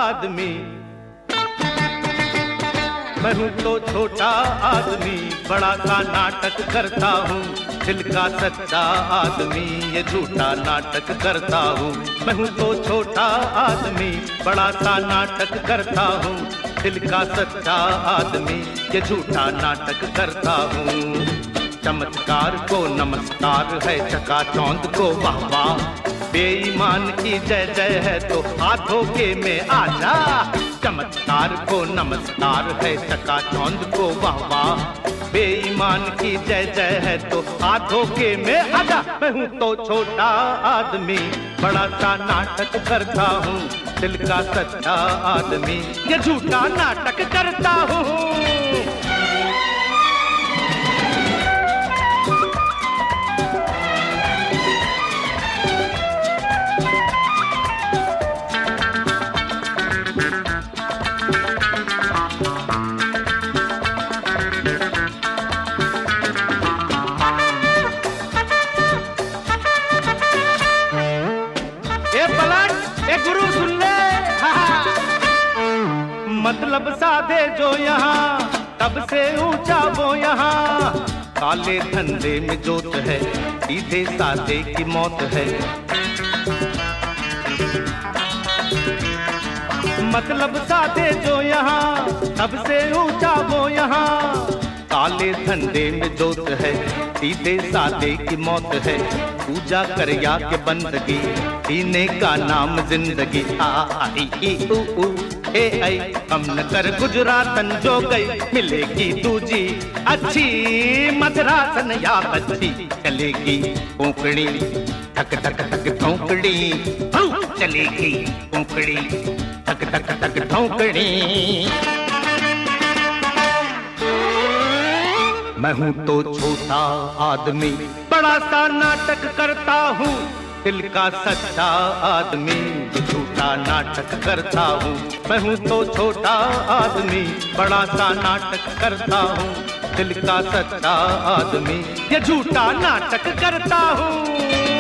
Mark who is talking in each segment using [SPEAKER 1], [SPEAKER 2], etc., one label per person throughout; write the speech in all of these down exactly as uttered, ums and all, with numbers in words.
[SPEAKER 1] आदमी। मैं हूँ तो छोटा आदमी, बड़ा सा नाटक करता हूँ, दिल का सच्चा आदमी, ये झूठा नाटक करता हूँ। मैं हूँ तो छोटा आदमी, बड़ा सा नाटक करता हूँ, दिल का सच्चा आदमी, ये झूठा नाटक करता हूँ। चमत्कार को नमस्कार है, चकाचौंध को वाह वाह, बेईमान की जय जय है तो हाथों के में आजा। चमत्कार को नमस्कार है, चकाचौंध को वाह वाह, बेईमान की जय जय है तो हाथों के में आजा। मैं हूँ तो छोटा आदमी, बड़ा सा नाटक करता हूँ, दिल का सच्चा आदमी, ये झूठा नाटक करता हूँ। गुरु सुन ले, मतलब साधे जो यहाँ, तब से ऊंचा वो यहाँ। काले धंधे में जोत है, सीधे साधे की मौत है। मतलब साधे जो यहाँ, तब से ऊंचा वो यहाँ। काले धंधे में जोत है, सीधे साधे की मौत है। पूजा कर या के बंदगी, जीने का नाम जिंदगी। आ आई ई उ उ ए आई, हम न कर गुजरातन जो गई, मिलेगी दूजी अच्छी मद्रासन या बच्ची। चलेगी कोंकणी धक धक धक ठोंकड़ी, चलेगी कोंकणी धक धक धक ठोंकड़ी। मैं हूँ तो छोटा आदमी, बड़ा सा नाटक करता हूँ, दिल का सच्चा आदमी, झूठा नाटक करता हूँ। मैं हूँ तो छोटा आदमी, बड़ा सा नाटक करता हूँ, दिल का सच्चा आदमी, ये झूठा नाटक करता हूँ।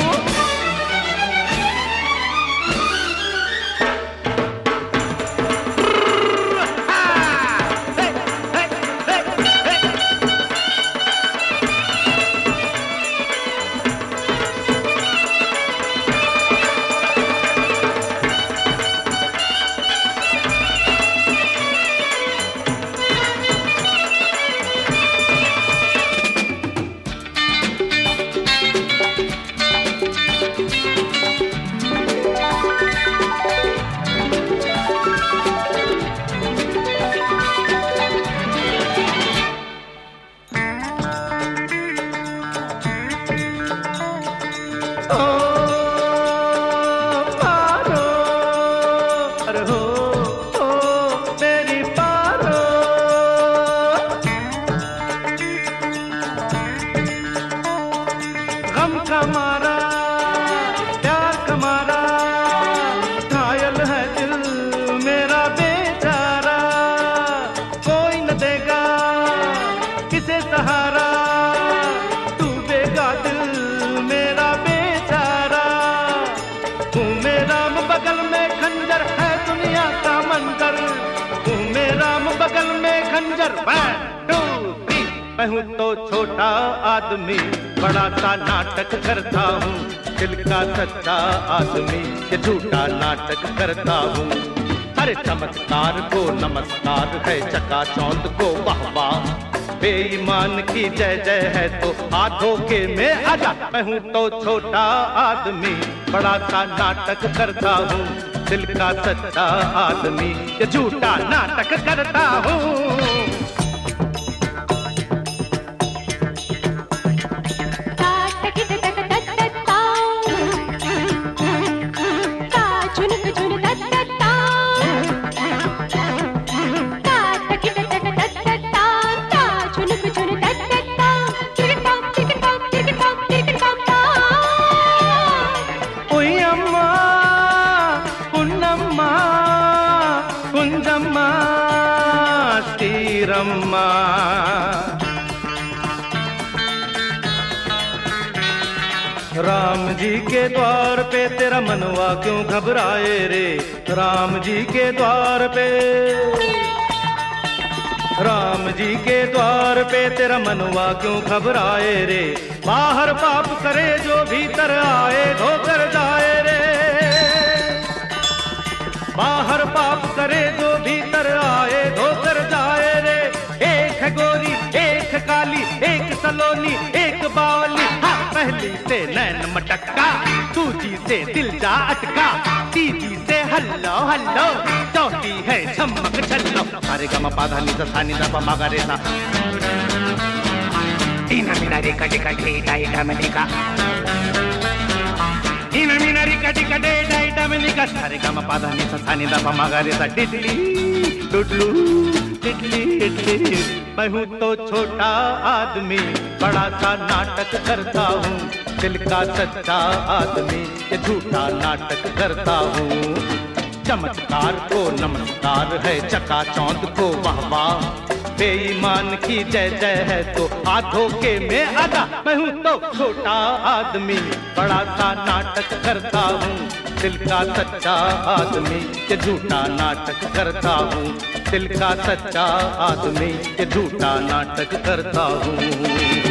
[SPEAKER 1] कमारा प्यार कमारा, घायल है दिल मेरा बेचारा, कोई न देगा किसे सहारा, डूबेगा दिल मेरा बेचारा। तू मेरा बगल में खंजर है दुनिया का मंजर, तू मेरा बगल में खंजर। मैं हूँ तो छोटा आदमी, बड़ा सा नाटक करता हूँ, दिल का सच्चा आदमी, ये झूठा नाटक करता हूँ। अरे चमत्कार को नमस्कार है, चकाचौंध को वाह वाह, बेईमान की जय जय है तो हाथों के में आजा। मैं हूँ तो छोटा आदमी, बड़ा सा नाटक करता हूँ, दिल का सच्चा आदमी, ये झूठा नाटक करता हूँ। कुंजम्मा श्रीरम्मा, राम जी के द्वार पे तेरा मनवा क्यों घबराए रे, राम जी के द्वार पे, राम जी के द्वार पे तेरा मनवा क्यों घबराए रे। बाहर पाप करे जो भीतर आए धोकर जाए रे। बाहर पाप करे जो भीतर आए धोकर जाए रे। एक है गोरी एक है काली, एक सलोनी एक बावली। हाँ पहली से नैन मटक्का, दूजी से दिल जा अटका, तीजी से हल्लो हल्लो, चौथी है झमक छल्लो। सारे गम पाधा नी सा नी दा पा मा गा रे सा। टीना मीना रे का टिका टे डाइटा में टिका, टीना मीना रे का टिका टे डाइटा में निका। सारे गम पाधा नी सा नी दा पा मा गा रे सा। टिटली डुडलू टिटली टिटली। मैं हूँ तो छोटा आदमी, बड़ा सा नाटक करता हूँ। दिल का सच्चा आदमी, ये झूठा नाटक करता हूँ। चमत्कार को नमस्कार है, चकाचौंध को वाह वाह। बेईमान की जय जय है तो हाथों के में आधा। मैं हूँ तो छोटा आदमी, बड़ा सा नाटक करता हूँ। दिल का सच्चा आदमी, ये झूठा नाटक करता हूँ। दिल का सच्चा आदमी, ये झूठा नाटक करता हूँ।